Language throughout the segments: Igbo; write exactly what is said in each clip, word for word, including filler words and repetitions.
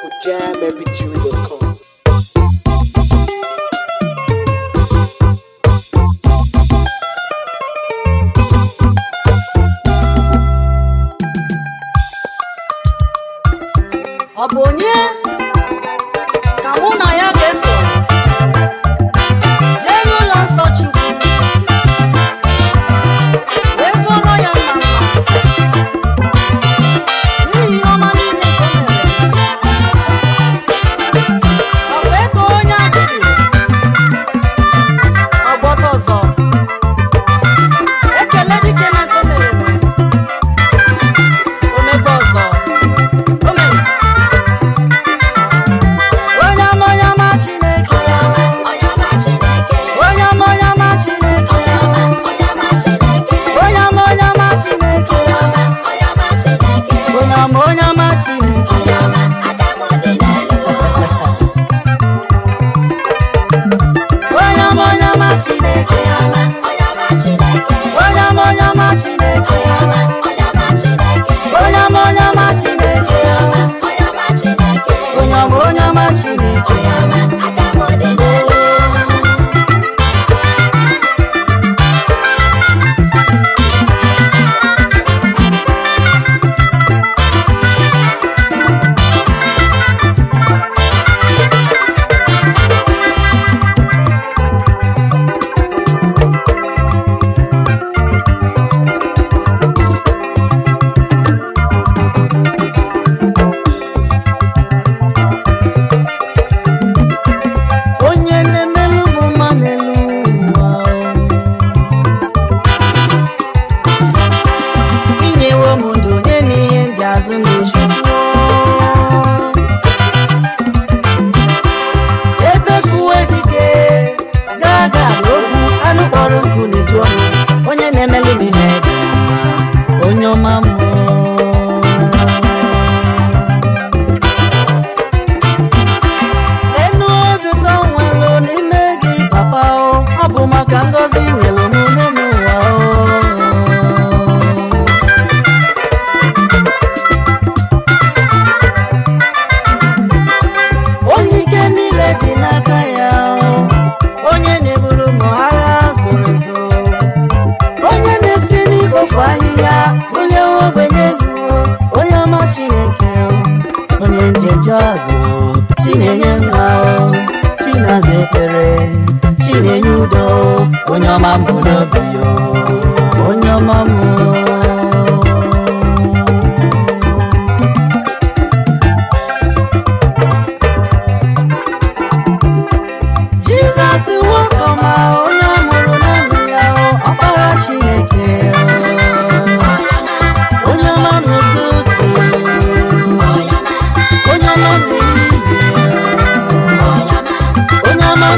jam m p three dot com. Ọ bụ onye ka mụ na ya ga-eso jee n'ụlọ nsọ Chukwu wee tụọrọ ya mma mma n'ihi ọma niile nke o mere. Ọ wee too onye adịghị ọgbọtọ ọzọ ekele dike na nke o mere eme o mekwa ọzọ o mere.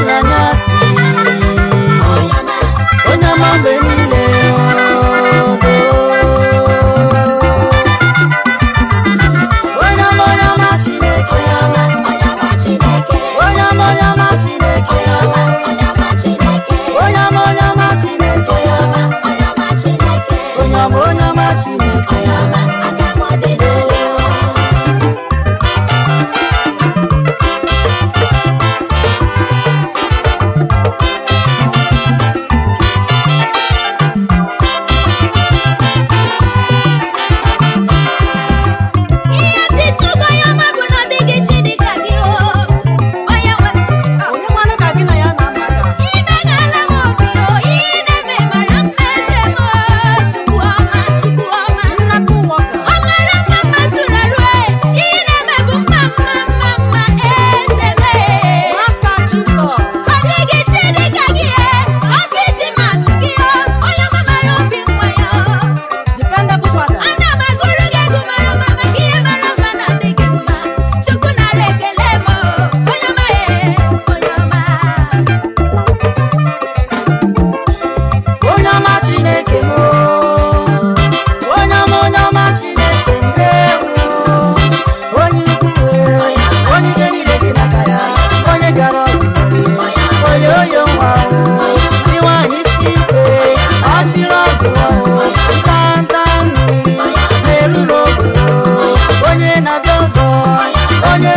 Onye ọma mgbe niile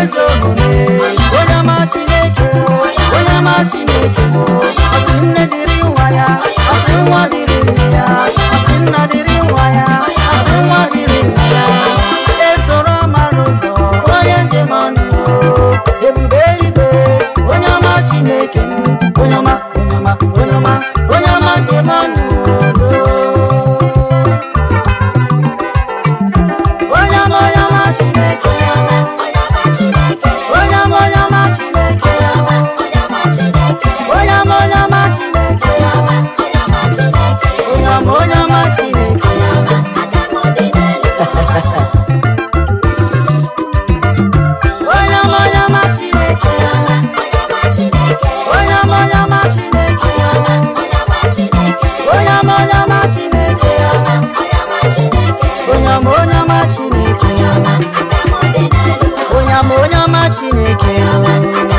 eze omume onye ọma Chineke onye ọma Chineke bụ asị nne dịrị nwa ya asị nwa dịrị nne ya asị nna dịrị nwa ya asị nwa dịrị nna ya esoro mara ụzọ onye njem ọnụ ebube eluigwe onye ọma Chineke onye ọma onye ọma onye ọma onye ọma njem ọnụ onye ọma onye ọma Chineke onye ọma Chineke onye ọma onye ọma Chineke onye ọma onye ọma Chineke onye ọma onye ọma Chineke onye ọma onye ọma Chineke onye ọma onye ọma Chineke onye ọma onye ọma Chineke onye ọma onye ọma Chineke onye ọma onye ọma Chineke